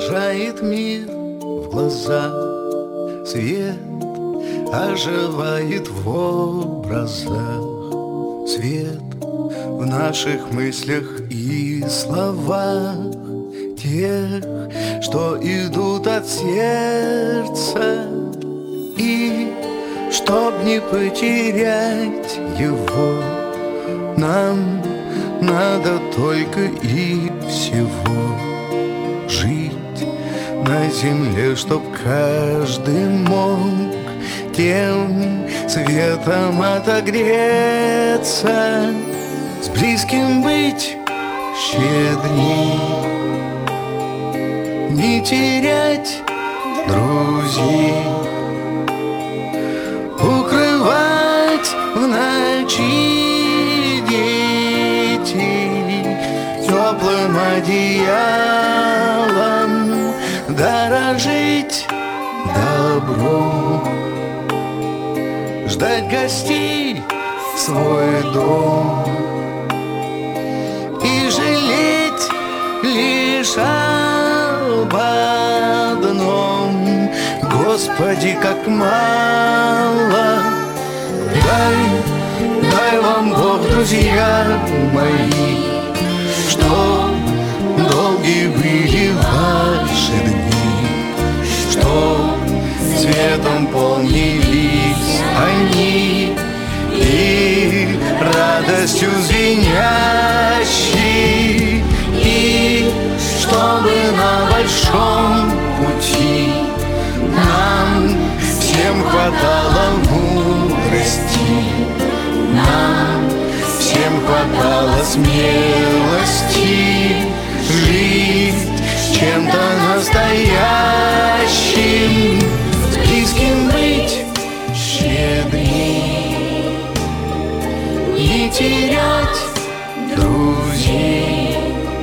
Отражает мир в глазах свет, оживает в образах свет в наших мыслях и словах, тех, что идут от сердца. И чтоб не потерять его, нам надо только и всего жить на земле, чтоб каждый мог тем светом отогреться, с близким быть щедрей, не терять друзей, укрывать в ночи детей теплым одеялом, дорожить добром, ждать гостей в свой дом и жалеть лишь об одном: Господи, как мало дай вам Бог, друзья мои, что долгие были ваши дни, что светом полнились они и радостью звенящей, и чтобы на большом пути нам всем хватало мудрости, нам всем хватало смелости жить чем-то настоящим, с близким быть щедрей, не терять друзей,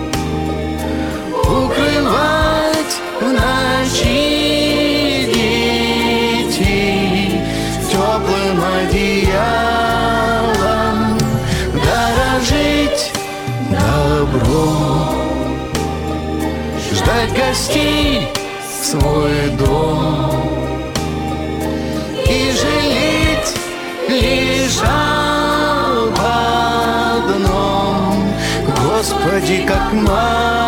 укрывать в ночи детей теплым одеялом, дорожить добром, ждать гостей в свой дом и жалеть лишь об одном: Господи, как мало